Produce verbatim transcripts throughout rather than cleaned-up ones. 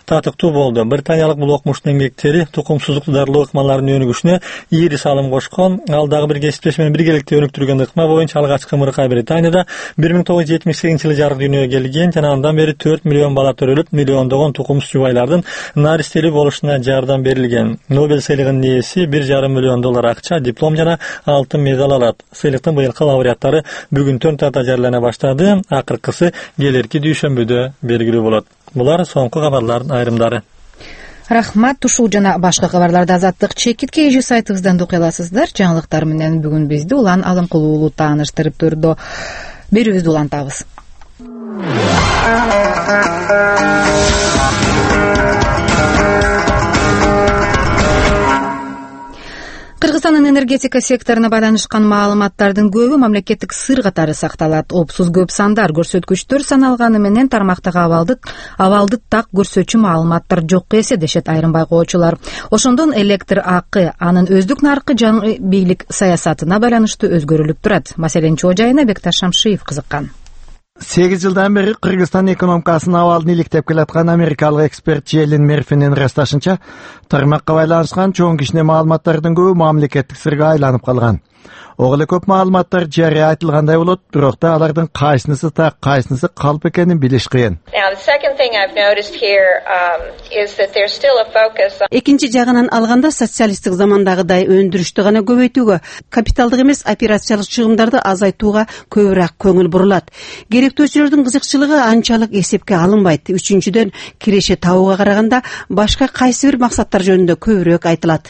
татыктуу болду. Британиялык бул окумуштун эмгектери тукумсуздук дарылоо ыкмаларынын өнүгүшүнө ийри салым кошкон. Ал дагы бир кесиптеш менен биргеликте өнүктүргөн ыкма боюнча алгачкы ымыркай Британияда бир миң тогуз жүз жетимиш сегизинчи жылы жарык дүйнөгө келген жана андан бери төрт миллион бала төрөлүп, миллиондогон тукумсуз жубайлардын наристелүү болушуна жардам берилген. Нобель сыйлыгынын ээси бир жарым миллион доллар акча, диплом жана алтын медаль алат. Сыйлыктын быйылкы лауреаттары бүгүнтөн тарта жарыялана баштады. Акыркысы келерки дүйшөмбүдө белгилүү болот. Булар соңку кабарлардын айрымдары. Рахмат. Ушул жана башка кабарларды Азаттык чекитке эже сайтыбыздан окуй аласыздар. Жаңылыктар менен бүгүн бизди Улан Алымкулуулу тааныштырып турду. Берүүбүздү улантабыз. Кыргызстандын энергетика секторуна байланышкан маалыматтардын көбү мамлекеттик сыр катары сакталат. Опсуз көп сандар, көрсөткүчтөр саналганы менен тармактагы абалды абалды так көрсөтчү маалыматтар жок эсе дешет айрым байкоочулар. Ошондон электр акы анын өздүк наркы жаңы бийлик саясатына байланыштуу өзгөрүлүп турат. Маселенин чоо жайына Бекташ Шамшиев кызыккан. сегиз жылдан бери Кыргызстан экономикасынын абалын иликтеп келаткан америкалык эксперт Джейлин Мерфинин ырасташынча, тармакка байланышкан чоң кичине маалыматтардын көбү мамлекеттик сырга айланып калган. Оглы көп маалыматтар жарыя айтылгандай болот, бирок да алардын кайсынысы так, кайсынысы калп экенин билиш кыйын. Экинчи жагынан алганда социалисттик замандагыдай өндүрүштү гана көбөйтүүгө, капиталдык эмес операциялык чыгымдарды азайтууга көбүрөөк көңүл бурулат. Керектөөчүлөрдүн кызыкчылыгы анчалык эсепке алынбайт. Үчүнчүдөн, киреше табууга караганда башка кайсы бир максаттар жөнүндө көбүрөөк айтылат.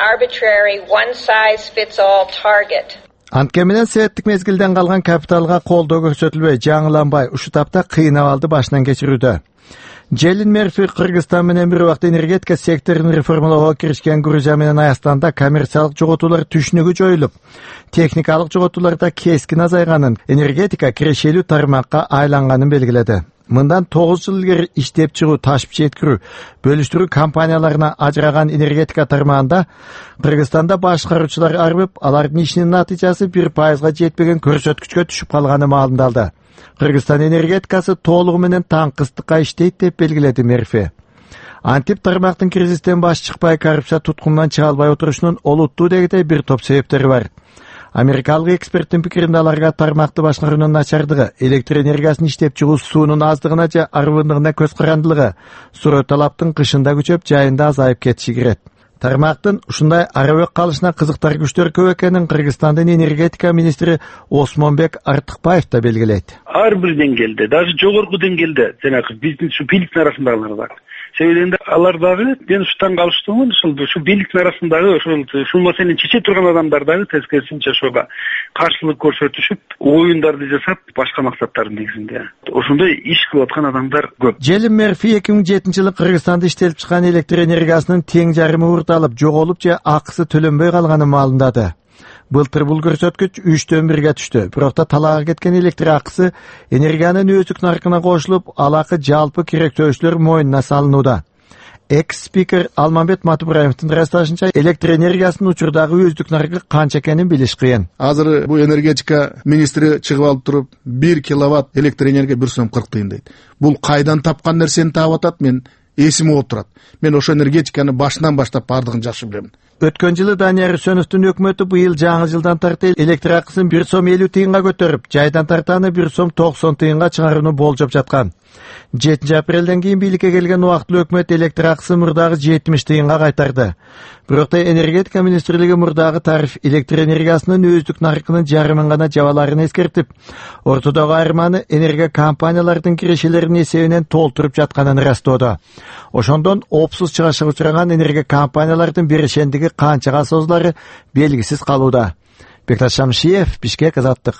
Анткени менен советтик мезгилден калган капиталга колдоо көрсөтүлбөй, жаңыланбай, ушу тапта кыйын абалды башынан кечирүүдө. Джейлин Мерфи Кыргызстан менен бир убакта энергетика секторун реформалоого киришкен Грузия менен Аястанда коммерциялык жоготуулар түшүнүгү жоюлуп, техникалык жоготууларда кескин азайганын, энергетика кирешелүү тармакка айланганын белгиледи. Мындан тогуз жыл илгери иштеп чыгуу, ташып жеткирүү, бөлүштүрүү компанияларына ажыраган энергетика тармагында Кыргызстанда башкаруучулар арбып, алардын ишинин натыйжасы бир пайызга жетпеген көрсөткүчкө түшүп калганы маалымдалды. Кыргызстан энергетикасы толугу менен таңкыстыкка иштейт деп белгиледи Мерфи. Антип тармактын кризистен баш чыкпай, коррупция туткунунан чыга албай отурушунун олуттуу дегидей бир топ себептери бар. Америкалык эксперттин пикиринде аларга тармакты башкаруунун начардыгы, электр энергиясын иштеп чыгуу суунун аздыгына же арбындыгына көз карандылыгы, суроо талаптын кышында күчөп, жайында азайып кетиши кирет. Тармактын ушундай арабек калышына кызыктар күчтөр көп экенин Кыргызстандын энергетика министри Осмонбек Артыкбаев да белгилейт. Ар бир деңгээлде, даже жогорку деңгээлде, жанагы биздин ушу бийликтин арасындагылар бар. Себебинде алар дагы мен уштан калыштуумун, ушул ушу бийликтин арасындагы ошол ушул маселени чече турган адамдар дагы тескерисинче ошого каршылык көрсөтүшүп, оюндарды жасап, башка максаттардын негизинде. Ошондой иш кылып аткан адамдар көп. Джейлин Мерфи эки миң жетинчи жылы Кыргызстанда иштелип чыккан электр энергиясынын тең жарымы урталып, жоголуп же акысы төлөнбөй калганын маалымдады. Былтыр бул көрсөткүч үчтөн бирге түштү. Бирок да талаага кеткен электр акысы энергиянын өздүк наркына кошулуп, ал акы жалпы керектөөчүлөр моюнуна салынууда. Экс-спикер Алмамбет Матыбраевдин ырасташынча, электр энергиясынын учурдагы өздүк наркы канча экенин билиш кыйын. Азыр бул энергетика министри чыгып алып туруп, бир киловатт электр энергия бир сом кырк тыйын дейт. Бул кайдан тапкан нерсени таап атат, мен эсиме болуп турат. Мен ошо энергетиканы башынан баштап бардыгын жакшы билем. Өткөн жылы Данияр Сөнөвдүн өкмөтү быйыл жаңы жылдан тарта электр акысын бир сом элүү тыйынга көтөрүп, жайдан тартаны бир сом токсон тыйынга чыгарууну болжоп жаткан. жетинчи апрелден кийин бийликке келген убактылуу өкмөт электр акысын мурдагы жетимиш тыйынга кайтарды. Бирок да энергетика министрлиги мурдагы тариф электр энергиясынын өздүк наркынын жарымын гана жабаларын эскертип, ортодогу айырманы энергия компаниялардын кирешелеринин эсебинен толтуруп жатканын ырастоодо. Ошондон опсуз чыгышка учураган энергия компаниялардын берешендиги канчага созулары белгисиз калууда. Бекташ Шамшиев, Бишкек, Азаттык.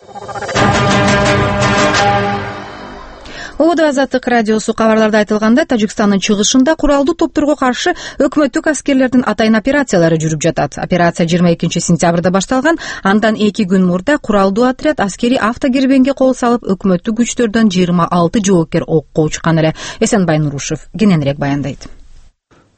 Ободо Азаттык радиосу кабарларда айтылгандай, Тажикстандын чыгышында куралдуу топторго каршы өкмөттүк аскерлердин атайын операциялары жүрүп жатат. Операция жыйырма экинчи сентябрда башталган. Андан эки күн мурда куралдуу отряд аскери автогербенге кол салып, өкмөттүк күчтөрдөн жыйырма алты жоопкер окко учкан эле. Эсенбай Нурушев кененирээк баяндайт.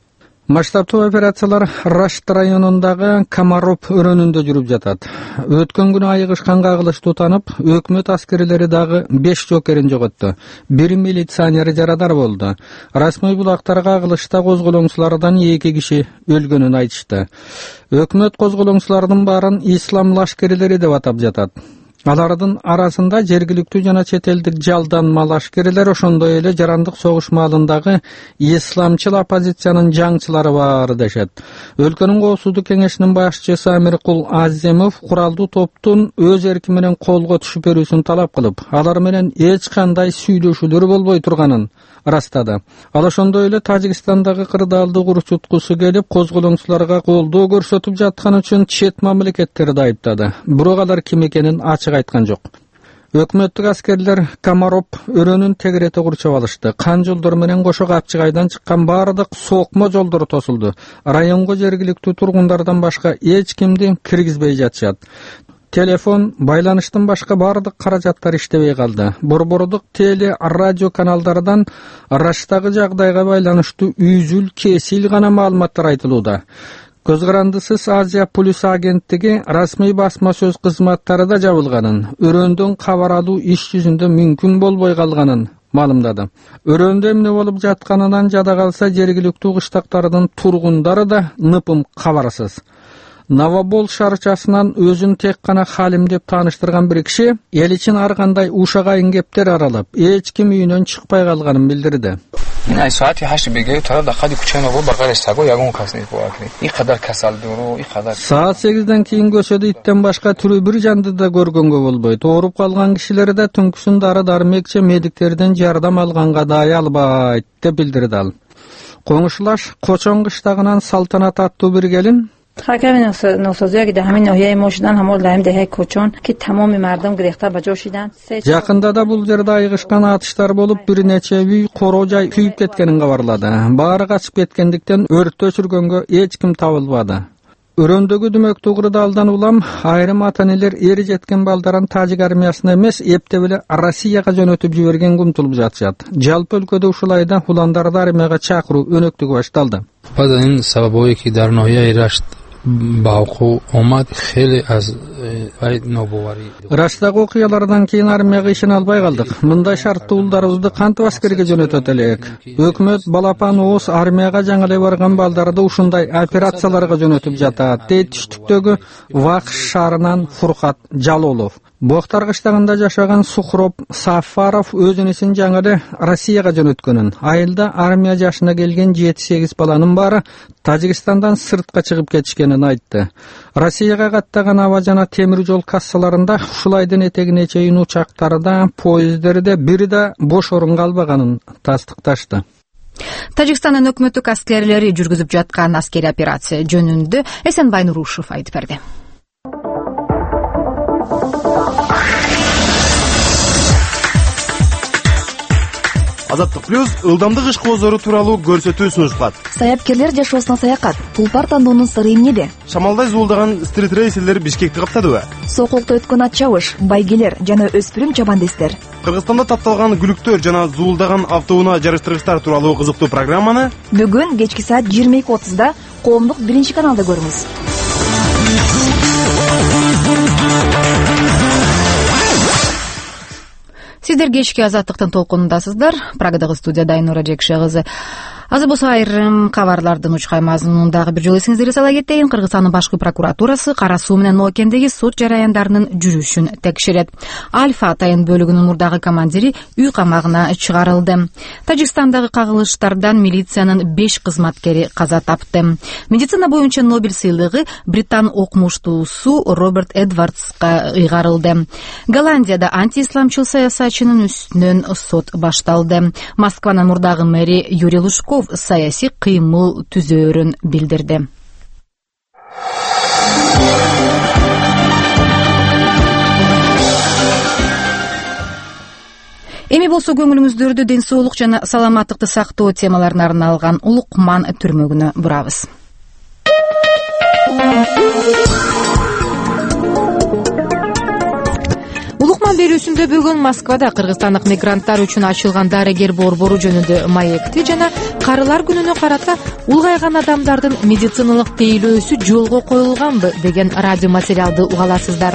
Масштабтуу операциялар Рашт районундагы Комаров өрөөнүндө жүрүп жатат. Өткөн күнү айыгышкан кагылыштуу танып, өкмөт аскерлери дагы беш жокерин жоготту. Бир милиционер жарадар болду. Расмий булактарга кагылышта козголоңчулардан эки киши өлгөнүн айтышты. Өкмөт козголоңчулардын баарын ислам лашкерлери деп атап жатат. Алардын арасында жергиликтүү жана чет элдик жалданма лашкерлер, ошондой эле жарандык согуш маалындагы исламчыл оппозициянын жаңчылары бар дешет. Өлкөнүн коопсуздук кеңешинин башчысы Амиркул Аземов куралдуу топтун өз эрки менен колго түшүп берүүсүн талап кылып, алар менен эч кандай сүйлөшүүлөр болбой турганын ырастады. Ал ошондой эле Тажикстандагы кырдаалды курчуткусу келип, козголоңчуларга колдоо көрсөтүп жаткан үчүн чет мамлекеттерди айыптады. Бирок алар ким экенин ачык айткан жок. Өкмөттүк аскерлер Комаров өрөөнүн тегерете курчап алышты. Кан жолдор менен кошо Капчыгайдан чыккан баардык сокмо жолдор тосулду. Районго жергиликтүү тургундардан башка эч кимди киргизбей жатышат. Телефон, байланыштын башка баардык каражаттар иштебей калды. Борбордук теле радио каналдардан Раштагы жагдайга байланыштуу үзүл кесил гана маалыматтар айтылууда. Көз карандысыз Азия Плюс агенттиги расмий басма сөз кызматтары да жабылганын, өрөөндөн кабар алуу иш жүзүндө мүмкүн болбой калганын маалымдады. Өрөөндө эмне болуп жатканынан жада калса, жергиликтүү кыштактардын тургундары да ныпым кабарсыз. Новобол шаарчасынан өзүн тек гана халим деп тааныштырган бир киши эл үчүн ар кандай ушагайын кептер аралап, эч ким үйүнөн чыкпай калганын билдирди. ай соати ҳашт беги тараб да хади кучамо бо багараш саго ягон касни боакли. И кадар касал дуру, и кадар. Саат сегизден кийин көчөдө иттен башка түрү бир жанды да көргөнгө болбойт. Ооруп калган кишилер да түнкүсүн дары-дармекче медиктерден жардам алганга дай албайт деп билдирди ал. Коңшулаш Кочон кыштагынан Салтанат аттуу бир келин خاکم نوسازی که در همین ناحیه ما شدن همون لایم دهه کوچون که تمام مردم گرفتار به جا شدن. Жакында да бул жерде айгышкан атыштар болуп, бир нече үй, короо жай күйүп кеткенин кабарлады. Баары качып кеткендиктен өрттү өчүргөнгө эч ким табылбады. Өрөөндөгү дүмөктүү кырдаалдан улам айрым ата-энелер эри жеткен балдарын Тажик армиясына эмес, эптеп эле Россияга жөнөтүп жибергенге умтулуп жатышат. Жалпы өлкөдө ушул айда уландарды армияга чакыруу өнөктүгү башталды. Баъд ин сабабое ки дар ноҳияи Рашт ба вуқӯъ омад, хеле аз вай нобоварӣ. Раштагы окуялардан кийин армияга ишене албай калдык. Мындай шарттуу улдарыбызды кантип аскерге жөнөтөт элек? Өкмөт балапан ооз армияга жаңы эле барган балдарды ушундай операцияларга жөнөтүп жатат, дейт түштүктөгү Вакш шаарынан Фуркат Жалолов. Боктар кыштагында жашаган Сухроб Сафаров өзүнүн жаңы эле Россияга жөнөткөнүн, айылда армия жашына келген жети сегиз баланын баары Тажикстандан сыртка чыгып кетишкенин айтты. Россияга каттаган аба жана темир жол кассаларында ушул айдын этегине чейин учактарда, поезддерде бири да бош орун калбаганын тастыкташты. Тажикстандын өкмөттүк аскерлери жүргүзүп жаткан аскери операция жөнүндө Эсенбай Нурушев айтып берди. Азаттык плюс ылдамдык ишкоозору тууралуу көрсөтүү сунушталат. Саяпкерлер жашоосуна саякат. Тулпар тандоонун сыры эмнеде? Шамалдай зуулдаган стрит рейсерлер Бишкекти каптадыбы? Сокулукта өткөн ат чабыш, байгелер жана өспүрүм чабандестер. Кыргызстанда тапталган күлүктөр жана зуулдаган автоунаа жарыштыргычтар тууралуу кызыктуу программаны бүгүн кечки саат жыйырма эки отузда коомдук биринчи каналда көрүңүз. Сиздер кечки азаттыктын толкунундасыздар. Прагадагы студияда Айнура Жекше кызы. Азыр болсо айрым кабарлардын учкай мазмунундагы бир жолу эсиңиздерге сала кетейин. Кыргызстандын башкы прокуратурасы Кара Суу менен Ноокендеги сот жараяндарынын жүрүшүн текшерет. Альфа Атайын бөлүгүнүн мурдагы командири үй камагына чыгарылды. Тажикстандагы кагылыштардан милициянын беш кызматкери каза тапты. Медицина боюнча Нобель сыйлыгы Британ окумуштуусу Роберт Эдвардска ыйгарылды. Голландияда антиисламчыл саясатчынын үстүнөн сот башталды. Москванын мурдагы мэри Юрий Лужков саясий кыймыл түзөөрүн билдирди. Эми болсо көңүлүңүздөрдү ден соолук жана саламаттыкты сактоо темаларына арналган Улукман түрмөгүнө бурабыз. улукман берүүсүндө бүгүн Москвада кыргызстандык мигранттар үчүн ачылган дарыгер борбору жөнүндө маекти жана карылар күнүнө карата улгайган адамдардын медициналык тейлөөсү жолго коюлганбы деген радио материалды уга аласыздар.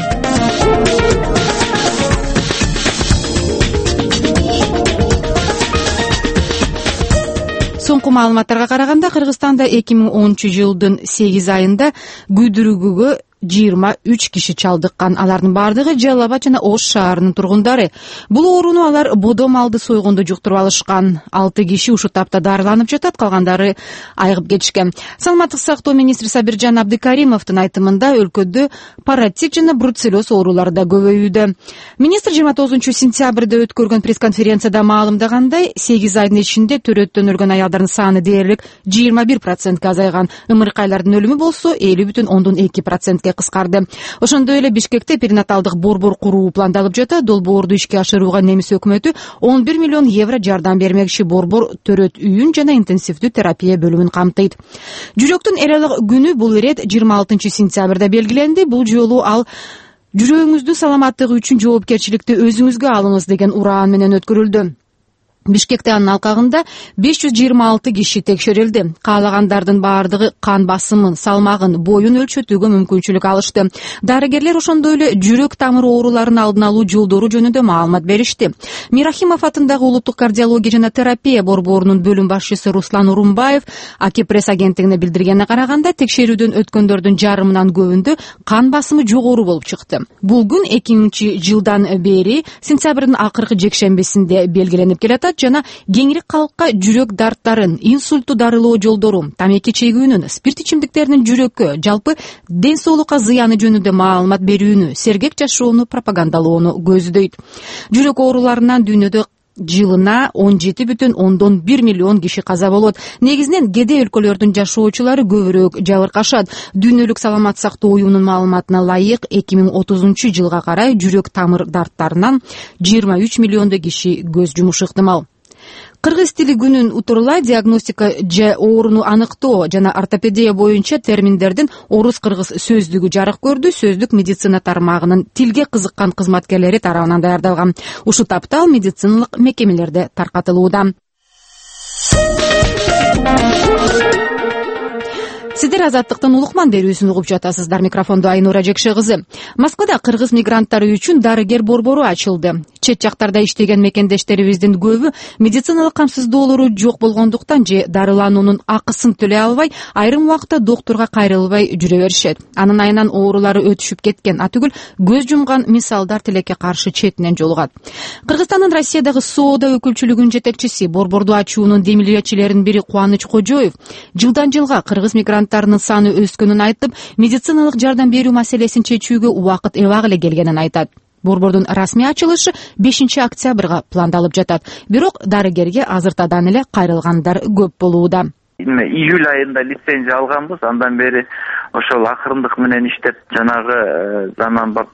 Соңку маалыматтарга караганда Кыргызстанда эки миң онунчу жылдын сегиз айында күйдүрүүгө жыйырма үч киши чалдыккан. Алардын бардыгы Жалал Абад жана Ош шаарынын тургундары. Бул ооруну алар бодо малды сойгондо жуктуруп алышкан. алты киши ушул тапта дарыланып жатат, калгандары айыгып кетишкен. Саламаттык сактоо министри Сабиржан Абдыкаримовдун айтымында өлкөдө паротит жана бруцеллез оорулары да көбөйүүдө. Министр жыйырма тогузунчу сентябрда өткөргөн пресс-конференцияда маалымдагандай, сегиз айдын ичинде төрөттөн өлгөн аялдардын саны дээрлик жыйырма бир процентке азайган. Ымыркайлардын өлүмү болсо элүү бүтүн ондон эки процентке кыскарды. Ошондой эле Бишкекте перинаталдык борбор куруу пландалып жатат. Долбоорду ишке ашырууга немис өкмөтү он бир миллион евро жардам бермекчи. Борбор төрөт үйүн жана интенсивдүү терапия бөлүмүн камтыйт. Жүрөктүн эл алык күнү бул ирет жыйырма алтынчы сентябрда белгиленди. Бул жолу ал жүрөгүңүздүн саламаттыгы үчүн жоопкерчиликти өзүңүзгө алыңыз деген ураан менен өткөрүлдү. Бишкекте анын алкагында беш жүз жыйырма алты киши текшерилди. Каалагандардын баардыгы кан басымын, салмагын, боюн өлчөтүүгө мүмкүнчүлүк алышты. Дарыгерлер ошондой эле жүрөк тамыр ооруларынын алдын алуу жолдору жөнүндө маалымат беришти. Мирахимов атындагы улуттук кардиология жана терапия борборунун бөлүм башчысы Руслан Урумбаев Аки пресс агенттигине билдиргенине караганда, текшерүүдөн өткөндөрдүн жарымынан көбүндө кан басымы жогору болуп чыкты. Бул күн эки миңинчи жылдан бери сентябрдын акыркы жекшембисинде белгиленип келатат жана кеңири калкка жүрөк дарттарын, инсультту дарылоо жолдору, тамеки чегүүнүн, спирт ичимдиктеринин жүрөккө, жалпы ден соолукка зыяны жөнүндө маалымат берүүнү, сергек жашоону пропагандалоону көздөйт. Жүрөк ооруларынан дүйнөдө жылына он жети бүтүн ондон бир миллион киши каза болот. Негизинен кедей өлкөлөрдүн жашоочулары көбүрөөк жабыркашат. Дүйнөлүк саламат сактоо уюмунун маалыматына ылайык эки миң отузунчу жылга карай жүрөк тамыр дарттарынан жыйырма үч миллиондой киши көз жумушу ыктымал. Кыргыз тили күнүн утурлай диагностика же ооруну аныктоо жана ортопедия боюнча терминдердин орус-кыргыз сөздүгү жарык көрдү. Сөздүк медицина тармагынын тилге кызыккан кызматкерлери тарабынан даярдалган. Ушул тапта ал медициналык мекемелерде таркатылууда. Сиздер Азаттыктын улукман берүүсүн угуп жатасыздар. Микрофондо Айнура Жекше кызы. Москвада кыргыз мигранттары үчүн дарыгер борбору ачылды. Чет жактарда иштеген мекендештерибиздин көбү медициналык камсыздоолору жок болгондуктан же дарылануунун акысын төлөй албай, айрым убакта доктурга кайрылбай жүрө беришет. Анын айынан оорулары өтүшүп кеткен, атүгүл көз жумган мисалдар тилекке каршы четинен жолугат. Кыргызстандын Россиядагы соода өкүлчүлүгүнүн жетекчиси, борборду ачуунун демилгечилеринин бири Кубаныч Кожоев жылдан жылга кыргыз мигранттарынын саны өскөнүн айтып, медициналык жардам берүү маселесин чечүүгө убакыт эбак эле келгенин айтат. Борбордун расмий ачылышы бешинчи октябрга пландалып жатат. Бирок дарыгерге азыртадан эле кайрылгандар көп болууда. Июль айында лицензия алганбыз, андан бери ошол акырындык менен иштеп, жанагы заманбап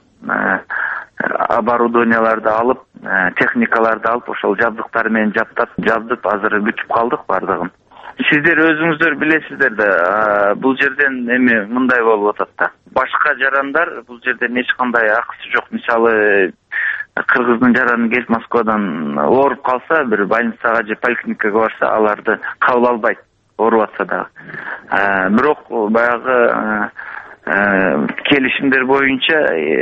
оборудованияларды алып, техникаларды алып, ошол жабдыктар менен жаптап, жабдып, азыр бүтүп калдык бардыгын. Сиздер өзүңүздөр билесиздер да, бул жерден эми мындай болуп атат да. Башка жарандар бул жерден эч кандай акысы жок. Мисалы, кыргыздын жараны келип Москвадан ооруп калса, бир больницага же поликлиникага барса, аларды кабыл албайт, ооруп атса дагы. Бирок баягы келишимдер боюнча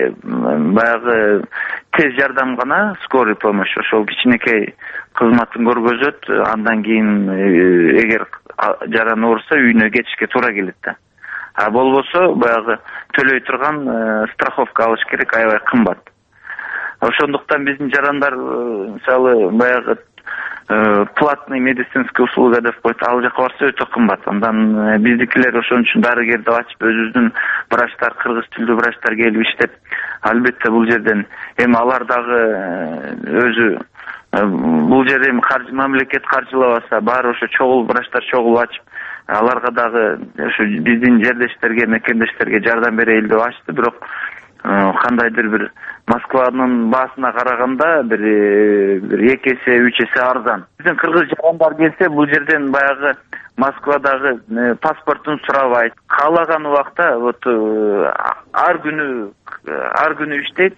баягы тез жардам гана, скорый помощь, ошол кичинекей кызматын көргөзөт. Андан кийин эгер жараны ооруса, үйүнө кетишке туура келет да. А болбосо баягы төлөй турган страховка алыш керек, аябай кымбат. Ошондуктан биздин жарандар мисалы баягы платный медицинский услуга деп коет, ал жака барса өтө кымбат. Андан биздикилер ошон үчүн дарыгерди ачып, өзүбүздүн врачтар, кыргыз тилдүү врачтар келип иштеп, албетте бул жерден эми алар дагы өзү бул жер эми мамлекет каржылабаса, баары ошо чогул врачтар чогул ачып, аларга дагы ошо биздин жердештерге, мекендештерге жардам берели деп ачты. Бирок кандайдыр бир Москванын баасына караганда бир бир эки эсе, үч эсе арзан. Биздин кыргыз жарандар келсе, бул жерден баягы Москвадагы паспортун сурабайт. Каалаган убакта вот ар күнү ар күнү иштейт.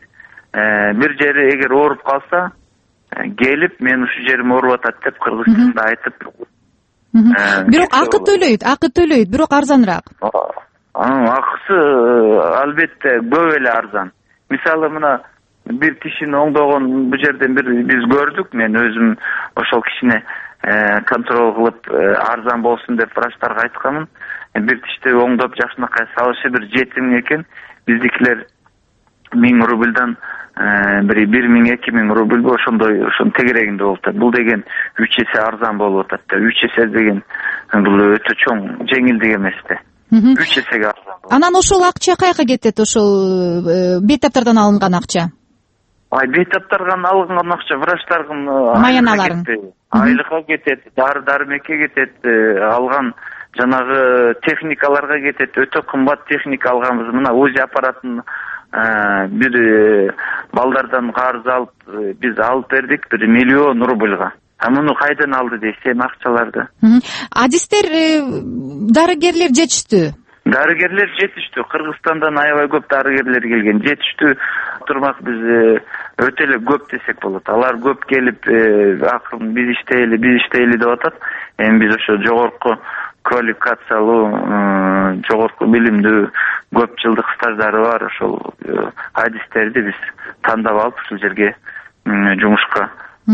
бир жери эгер ооруп калса келип мен ушул жерим ооруп атат деп кыргыз тилинде айтып. Бирок акы төлөйт, акы төлөйт, бирок арзаныраак. Анын акысы албетте көп эле арзан. Мисалы мына бир тишини оңдогон бул жерден бир биз көрдүк. Мен өзүм ошол кишине контроль кылып арзан болсун деп врачтарга айтканмын. Бир тишти оңдоп жакшынакай салышы бир жети миң экен. Биздикилер миң рубльдан бир бир миң эки миң рубль ошондой ошонун тегерегинде болуп атат. Бул деген үч эсе арзан болуп атат да. үч эсе деген бул өтө чоң жеңилдик эмес да. үч эсеге арзан. Анан ошол акча каяка кетет? Ошол бейтаптардан алынган акча? Ай, бейтаптардан алынган акча врачтардын маяналарын айлыкка кетет, дары-дармекке кетет, алган жанагы техникаларга кетет. Өтө кымбат техника алганбыз. Мына УЗИ аппаратын бир балдардан карыз алып биз алып бердик бир миллион рубльга. А муну кайдан алды дейсем акчаларды. Адистер, дарыгерлер жетиштүү. Дарыгерлер жетиштүү. Кыргызстандан аябай көп дарыгерлер келген. Жетиштүү турмак биз өтө эле көп десек болот. Алар көп келип акырын биз иштейли, биз иштейли деп атат. Эми биз ошо жогорку квалификациялуу, жогорку билимдүү, көп жылдык стаждары бар ошол адистерди биз тандап алып ушул жерге жумушка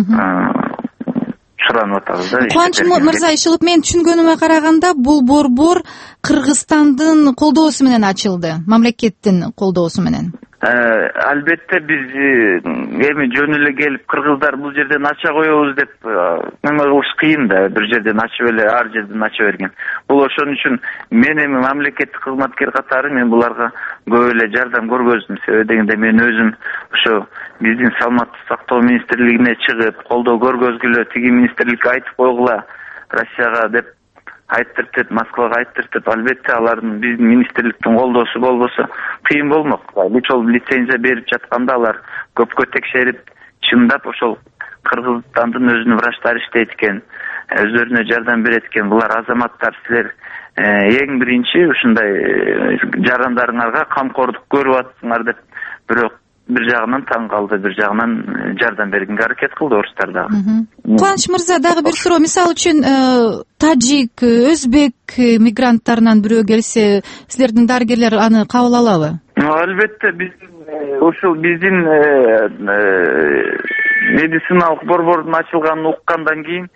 суранып атабыз да. Кубаныч мырза, ишилип мен түшүнгөнүмө караганда бул борбор Кыргызстандын колдоосу менен ачылды, мамлекеттин колдоосу менен. Албетте биз эми жөн эле келип кыргыздар бул жерден ача коебуз деп эме кылыш кыйын да. Бир жерден ачып эле ар жерден ача берген. Бул ошон үчүн мен эми мамлекеттик кызматкер катары мен буларга көп эле жардам көргөздүм. Себеби дегенде мен өзүм ошо биздин саламаттык сактоо министрлигине чыгып колдоо көргөзгүлө, тиги министрликке айтып койгула Россияга деп айттыртып, Москвага айттыртып, албетте алардын биздин министрликтин колдоосу болбосо кыйын болмок. Ошол лицензия берип жатканда алар көпкө текшерип, чындап ошол Кыргызстандын өзүнүн врачтары иштейт экен, өздөрүнө жардам берет экен. Булар азаматтар, силер эң биринчи ушундай жарандарыңарга камкордук көрүп атсыңар деп бирок бир жагынан таң калды, бир жагынан жардам бергенге аракет кылды орустар дагы. Кубаныч мырза, дагы бир суроо. Мисалы үчүн тажик, өзбек мигранттарынан бирөө келсе, силердин дарыгерлер аны кабыл алабы? Албетте, биздин ушул биздин медициналык борбордун ачылганын уккандан кийин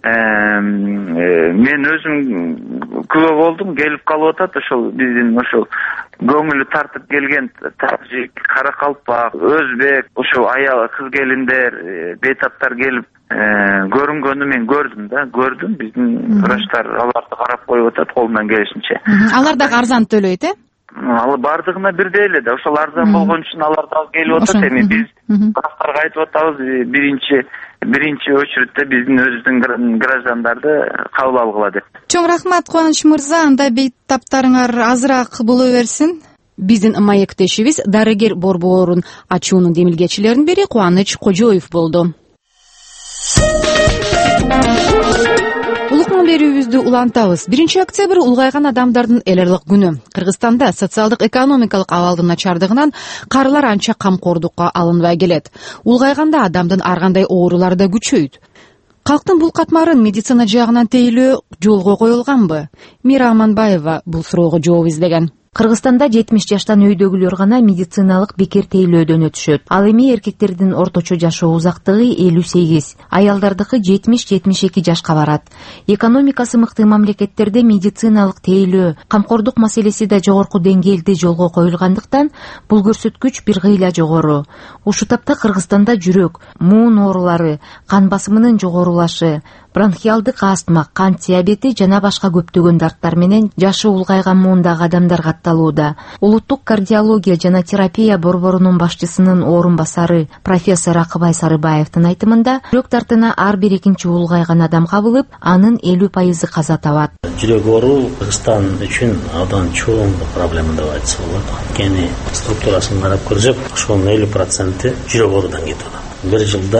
мен өзүм күбө болдум, келип калып атат. Ошол биздин ошол көңүлү тартып келген тажик, каракалпак, өзбек, ошо аял кыз келиндер, бейтаптар келип көрүнгөнү мен көрдүм да, көрдүм. Биздин врачтар аларды карап коюп атат колунан келишинче. Алар дагы арзан төлөйт, э? Ал бардыгына бирдей эле да. Ошол арзан болгон үчүн алар дагы келип атат. Эми биз врачтарга айтып атабыз, биринчи биринчи очередте биздин өзүбүздүн граждандарды кабыл алгыла деп. Чоң рахмат Кубаныч мырза, анда бейтаптарыңар азыраак боло берсин. Биздин маектешибиз дарыгер борборун ачуунун демилгечилеринин бири Кубаныч Кожоев болду. Улук берүүбүздү улантабыз. биринчи октябрь улгайган адамдардын эл аралык күнү. Кыргызстанда социалдык экономикалык абалдын начардыгынан карылар анча камкордукка алынбай келет. Улгайганда адамдын ар кандай оорулары да күчөйт. Калктын бул катмарын медицина жагынан тейлөө жолго коюлганбы? Мира Аманбаева бул суроого жооп издеген. Кыргызстанда жетимиш жаштан өйдөгүлөр гана медициналык бекер тейлөөдөн өтүшөт. Ал эми эркектердин орточо жашоо узактыгы элүү сегиз, аялдардыкы жетимиш жетимиш эки жашка барат. Экономикасы мыкты мамлекеттерде медициналык тейлөө, камкордук маселеси да жогорку деңгээлде жолго коюлгандыктан бул көрсөткүч бир кыйла жогору. Ушул тапта Кыргызстанда жүрөк, муун оорулары, кан басымынын жогорулашы, бронхиалдык астма, кант диабети жана башка көптөгөн дарттар менен жашы улгайган муундагы адамдар катталууда. Улуттук кардиология жана терапия борборунун башчысынын орун басары профессор Акыбай Сарыбаевдин айтымында, жүрөк дартына ар бир экинчи улгайган адам кабылып, анын элүү пайызы каза табат. Жүрөк оору Кыргызстан үчүн абдан чоң проблема деп айтса болот. Анткени структурасын карап көрсөк, ошонун элүү проценти жүрөк оорудан кетип атат. Бир жылда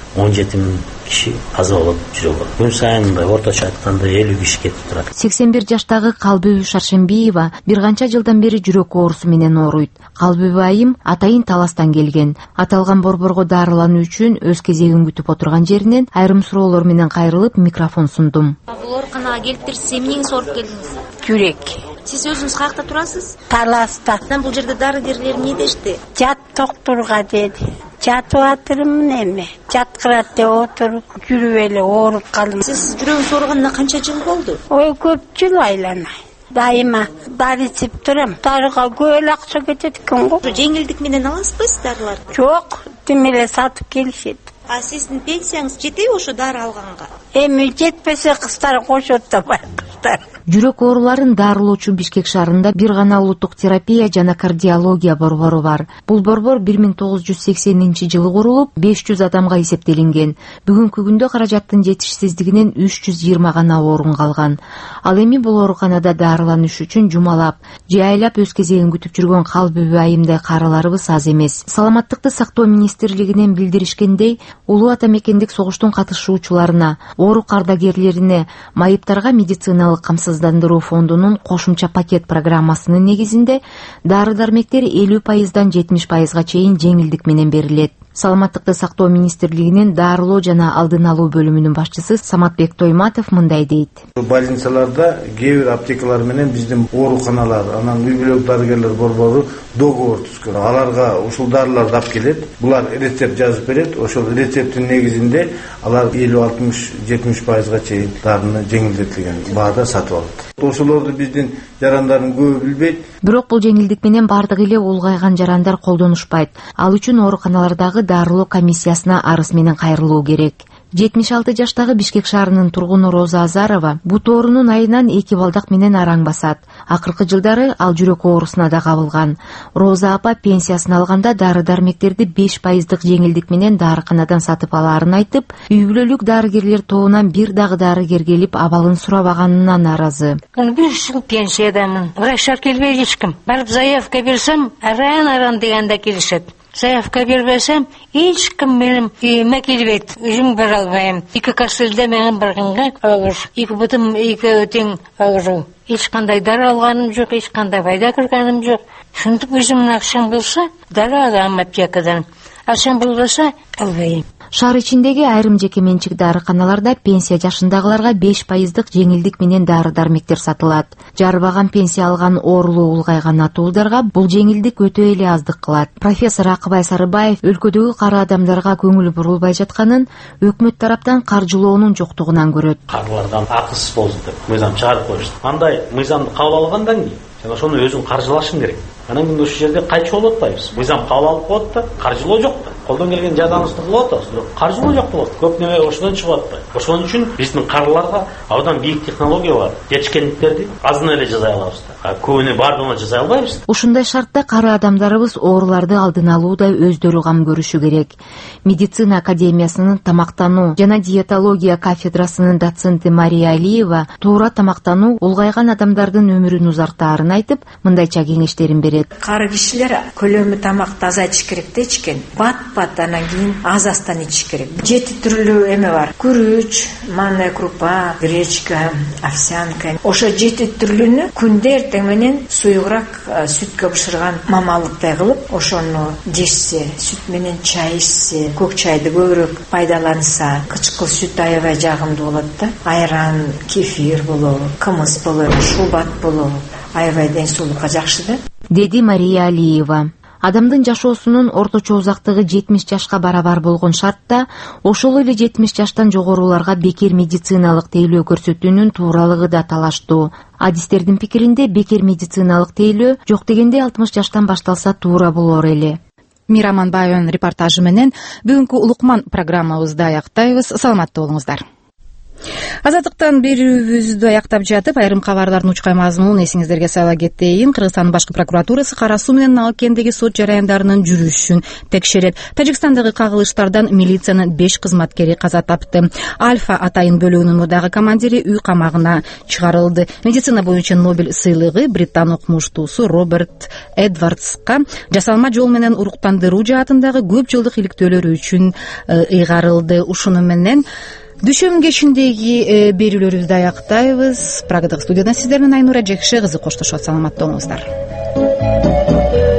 он жети миң киши каза болот жүрөгү. Күн сайын мындай орточо айтканда элүү киши кетип турат. сексен бир жаштагы Калбүбү Шаршембиева бир канча жылдан бери жүрөк оорусу менен ооруйт. Калбүбү айым атайын Таластан келген. Аталган борборго дарылануу үчүн өз кезегин күтүп отурган жеринен айрым суроолор менен кайрылып микрофон сундум. Бул ооруканага келиптир, сиз эмнеңиз ооруп келдиңиз? Жүрөк. Сиз өзүңүз каякта турасыз? Таласта. Бул жерде дарыгерлер эмне дешти? Жат доктурга деди. Жатып атырмын эми. Жаткырат деп отуруп, жүрүп эле ооруп калдым. Сиз жүрөгүңүз ооруганына канча жыл болду? Ой, көп жыл айланай. Дайыма дары ичип турам. Дарыга көп эле акча кетет экен го. Жеңилдик менен аласызбы сиз дарыларды? Жок, тим эле сатып келишет. А сиздин пенсияңыз жетеби ошо дары алганга? Эми жетпесе кыздар кошот да байкыздар. Жүрөк ооруларын дарылоочу Бишкек шаарында бир гана улуттук терапия жана кардиология борбору бар. Бул борбор бир миң тогуз жүз сексенинчи жылы курулуп, беш жүз адамга эсептелинген. Бүгүнкү күндө каражаттын жетишсиздигинен үч жүз жыйырма гана орун калган. Ал эми бул ооруканада дарыланыш үчүн жумалап, же айлап өз кезегин күтүп жүргөн Калбүбү айымдай карыларыбыз аз эмес. Саламаттыкты сактоо министрлигинен билдиришкендей, улуу ата мекендик согуштун катышуучуларына, оорук ардагерлерине, майыптарга медициналык камсыздандыруу фондунун кошумча пакет программасынын негизинде дары-дармектер элүү пайыздан жетимиш пайызга чейин жеңилдик менен берилет. Саламаттыкты сактоо министрлигинин дарылоо жана алдын алуу бөлүмүнүн башчысы Саматбек Тойматов мындай дейт. Больницаларда кээ бир аптекалар менен биздин ооруканалар, анан үй бүлөлүк дарыгерлер борбору договор түзгөн. Аларга ушул дарыларды алып келет. Булар рецепт жазып берет. Ошол рецепттин негизинде алар элүү алтымыш жетимиш пайызга чейин дарыны жеңилдетилген баада сатып алат. Ошолорду биздин жарандардын көбү билбейт. Бирок бул жеңилдик менен бардык эле улгайган жарандар колдонушпайт. Ал үчүн ооруканалардагы дарылоо комиссиясына арыз менен кайрылуу керек. жетимиш алты жаштагы Бишкек шаарынын тургуну Роза Азарова бут оорунун айынан эки балдак менен араң басат. Акыркы жылдары ал жүрөк оорусуна да кабылган. Роза апа пенсиясын алганда дары-дармектерди беш пайыздык жеңилдик менен дарыканадан сатып алаарын айтып, үй бүлөлүк дарыгерлер тобунан бир дагы дарыгер келип абалын сурабаганына нааразы. бир жыл пенсиядамын. Врачтар келбейт эч ким. Барып заявка берсем, аран-аран дегенде келишет. Заявка бербесем, эч ким менин үйүмө келбейт. Өзүм бара албайм. Эки касылда менен барганга агыр. Эки бутум эки тең агыруу. Эч кандай дары алганым жок, эч кандай пайда көргөнүм жок. Шунтип өзүмдүн акчам болсо, дары алам аптекадан. Акчам болбосо, албайм. Шаар ичиндеги айрым жеке менчик дарыканаларда пенсия жашындагыларга беш пайыздык жеңилдик менен дары-дармектер сатылат. Жарбаган пенсия алган оорулуу улгайган атуулдарга бул жеңилдик өтө эле аздык кылат. Профессор Акыбай Сарыбаев өлкөдөгү кары адамдарга көңүл бурулбай жатканын өкмөт тараптан каржылоонун жоктугунан көрөт. Карылардан акысыз болду деп мыйзам чыгарып коюшту. Андай мыйзамды кабыл алгандан кийин жана ошону өзүң каржылашың керек. Анан күндө ушул жерде кайчы болуп атпайбыз. Мыйзам кабыл алып коет да, каржылоо жок да. Колдон келген жардамыбызды кылып атабыз. Каржылоо жок болот. Көп неме ошондон чыгып атпайт. Ошон үчүн биздин карыларга абдан бийик технология бар. Жетишкендиктерди азын эле жасай алабыз да. Көбүнө бардыгын жасай албайбыз. Ушундай шартта кары адамдарыбыз ооруларды алдын алууда өздөрү кам көрүшү керек. Медицина академиясынын тамактануу жана диетология кафедрасынын доценти Мария Алиева туура тамактануу улгайган адамдардын өмүрүн узартаарын айтып, мындайча кеңештерин берет. Кары кишилер көлөмү тамакты азайтыш керек да ичкен. Бат-бат анан кийин аз-аздан ичиш керек. Жети түрлүү эме бар. Күрүч, манная крупа, гречка, овсянка. Ошо жети түрлүүнү күндө эртең менен суюгураак сүткө бышырган мамалыктай кылып, ошону жешсе, сүт менен чай ичсе, көк чайды көбүрөөк пайдаланса, кычкыл сүт аябай жагымдуу болот да. Айран, кефир болобу, кымыз болобу, шубат болобу, аябай ден соолукка жакшы да. Деди Мария Алиева. Адамдын жашоосунун орточо узактыгы жетимиш жашка барабар болгон шартта, ошол эле жетимиш жаштан жогоруларга бекер медициналык тейлөө көрсөтүүнүн тууралыгы да талаштуу. Адистердин пикиринде бекер медициналык тейлөө жок дегенде алтымыш жаштан башталса туура болор эле. Мираман Байон репортажы менен бүгүнкү Улукман программабызды аяктайбыз. Саламатта болуңуздар. Азаттыктан берүүбүздү аяктап жатып, айрым кабарлардын учкай мазмунун эсиңиздерге сала кетейин. Кыргызстандын башкы прокуратурасы Кара Суу менен Нал-Кендеги сот жараяндарынын жүрүшүн текшерет. Тажикстандагы кагылыштардан милициянын беш кызматкери каза тапты. Альфа атайын бөлүгүнүн мурдагы командири үй камагына чыгарылды. Медицина боюнча Нобель сыйлыгы Британ окумуштуусу Роберт Эдвардска жасалма жол менен уруктандыруу жаатындагы көп жылдык иликтөөлөрү үчүн ыйгарылды. Ушуну менен Дүшөм кечиндеги берүүлөрүбүздү аяктайбыз. Прагадагы студиядан сиздер менен Айнура Жекше кызы коштошот. Саламатта болуңуздар.